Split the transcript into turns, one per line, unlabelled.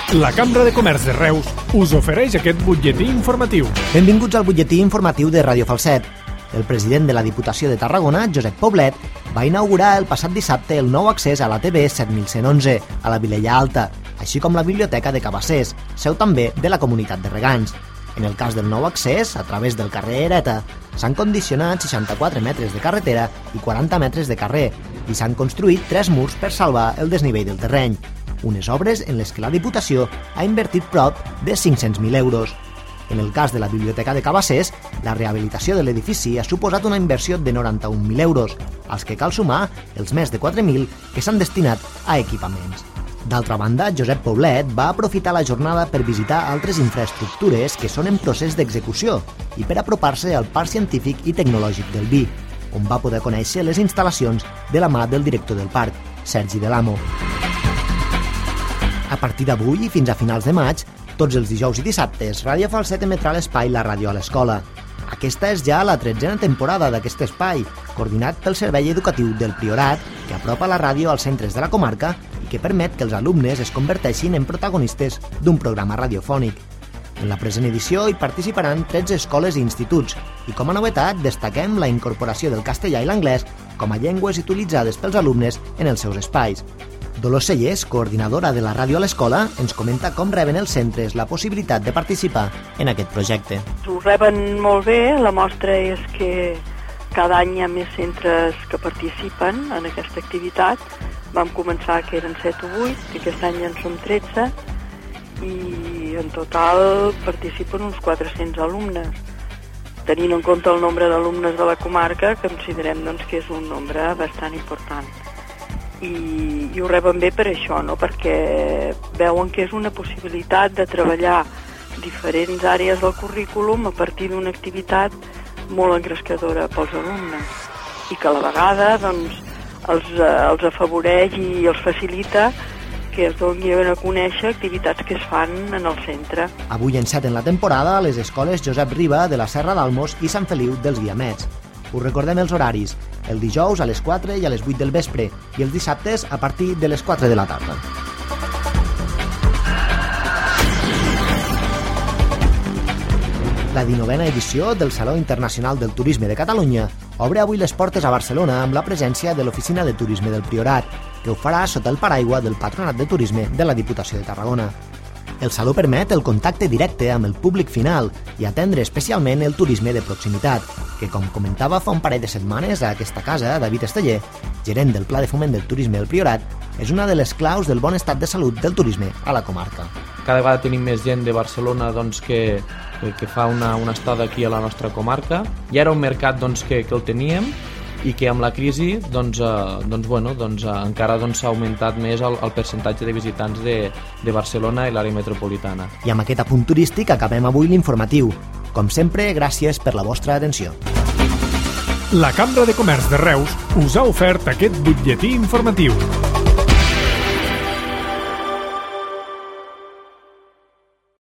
La Cambra de Comerç de Reus us ofereix aquest butlletí informatiu.
Benvinguts al butlletí informatiu de Ràdio Falset. El president de la Diputació de Tarragona, Josep Poblet, va inaugurar el passat dissabte el nou accés a la TV 7111, a la Vilella Alta, així com la Biblioteca de Cabassers, seu també de la Comunitat de Regants. En el cas del nou accés, a través del carrer Hereta, s'han condicionat 64 metres de carretera i 40 metres de carrer i s'han construït 3 murs per salvar el desnivell del terreny. Unes obres en les que la Diputació ha invertit prop de 500.000 euros. En el cas de la Biblioteca de Cabassers, la rehabilitació de l'edifici ha suposat una inversió de 91.000 euros, als que cal sumar els més de 4.000 que s'han destinat a equipaments. D'altra banda, Josep Poblet va aprofitar la jornada per visitar altres infraestructures que són en procés d'execució i per apropar-se al Parc Científic i Tecnològic del Vi, on va poder conèixer les instal·lacions de la mà del director del parc, Sergi Delamo. A partir d'avui i fins a finals de maig, tots els dijous i dissabtes, Ràdio Falset emetrà l'espai La Ràdio a l'Escola. Aquesta és ja la 13a temporada d'aquest espai, coordinat pel Servei Educatiu del Priorat, que apropa la ràdio als centres de la comarca i que permet que els alumnes es converteixin en protagonistes d'un programa radiofònic. En la present edició hi participaran 13 escoles i instituts i com a novetat destaquem la incorporació del castellà i l'anglès com a llengües utilitzades pels alumnes en els seus espais. Dolors Sellers, coordinadora de la ràdio a l'escola, ens comenta com reben els centres la possibilitat de participar en aquest projecte.
Ho reben molt bé, la mostra és que cada any hi ha més centres que participen en aquesta activitat. Vam començar que eren 7 o 8, i aquest any en som 13, i en total participen uns 400 alumnes. Tenint en compte el nombre d'alumnes de la comarca, considerem que és un nombre bastant important. I ho reben bé per això, no? Perquè veuen que és una possibilitat de treballar diferents àrees del currículum a partir d'una activitat molt engrescadora pels alumnes i que a la vegada els afavoreix i els facilita que es donin a conèixer activitats que es fan en el centre.
Avui enceten la temporada a les escoles Josep Riba de la Serra d'Almos i Sant Feliu dels Guiamets. Us recordem els horaris, el dijous a les 4 i a les 8 del vespre i els dissabtes a partir de les 4 de la tarda. La 19a edició del Saló Internacional del Turisme de Catalunya obre avui les portes a Barcelona amb la presència de l'Oficina de Turisme del Priorat, que ho farà sota el paraigua del Patronat de Turisme de la Diputació de Tarragona. El Saló permet el contacte directe amb el públic final i atendre especialment el turisme de proximitat, que, com comentava fa un parell de setmanes a aquesta casa, David Esteller, gerent del Pla de Foment del Turisme del Priorat, és una de les claus del bon estat de salut del turisme a la comarca.
Cada vegada tenim més gent de Barcelona que fa una estada aquí a la nostra comarca. Ja era un mercat que el teníem i que amb la crisi encara s'ha augmentat més el percentatge de visitants de Barcelona i l'àrea metropolitana.
I amb aquest apunt turístic acabem avui l'informatiu. Com sempre, gràcies per la vostra atenció.
La Cambra de Comerç de Reus us ha ofert aquest butlletí informatiu.